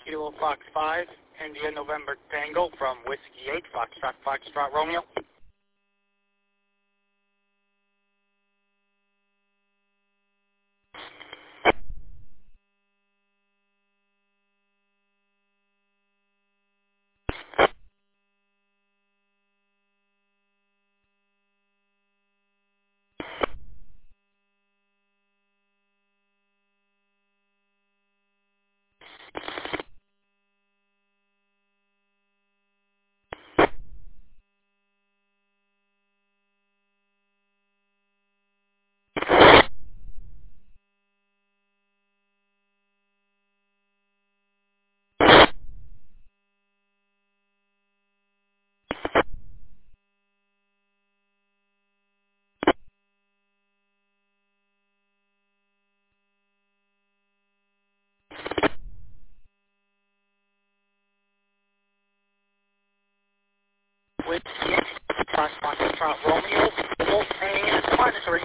Kilo Fox 5, India November Tango from Whiskey 8, Foxtrot Romeo. Whiskey 8, Foxtrot Romeo, and monitoring.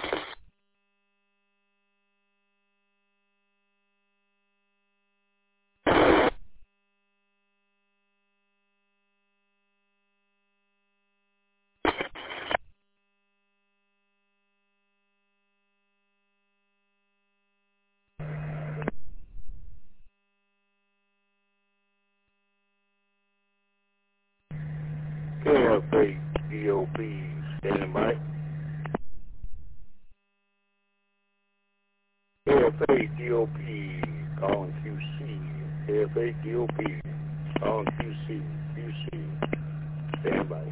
KFA DOP standing by. KFA DOP calling QC. KFA DOP calling QC. QC stand by.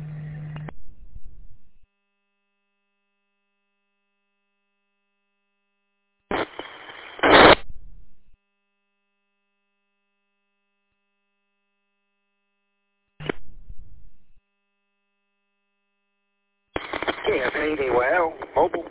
KFA AOL, mobile.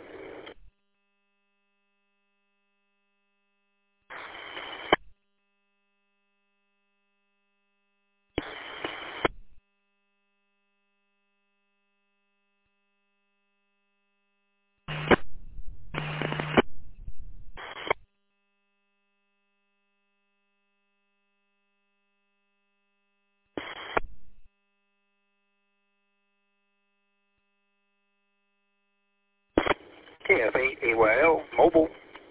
KFA AOL, mobile.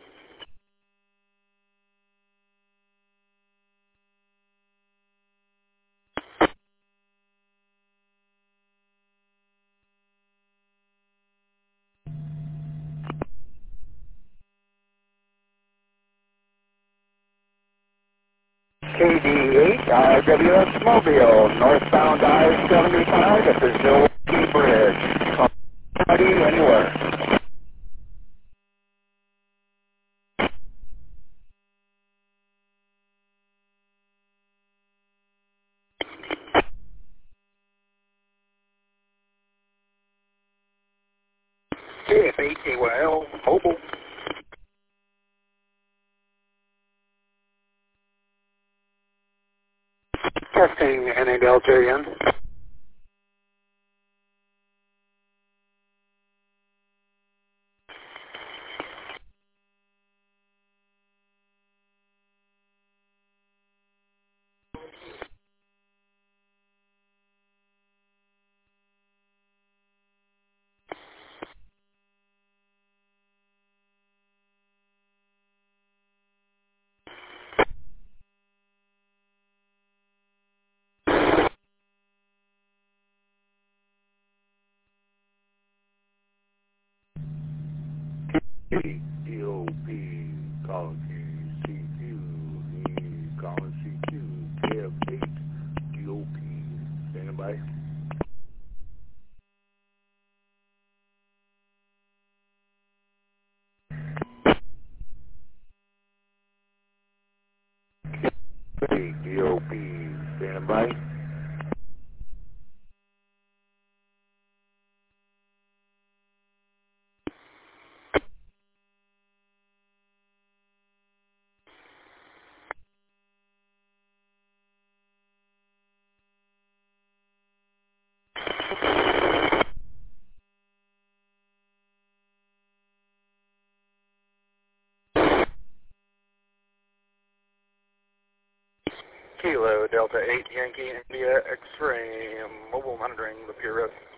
KD8, IWS Mobile, northbound I-75 at the Zilwaukee Bridge. Call anybody anywhere. KFA AOL, mobile. Testing NADLJN. DOP calling CQ. He's calling CQ. KF8 DOP standing by. DOP standing by. Kilo Delta 8 Yankee India X-ray, mobile monitoring the Pure Road.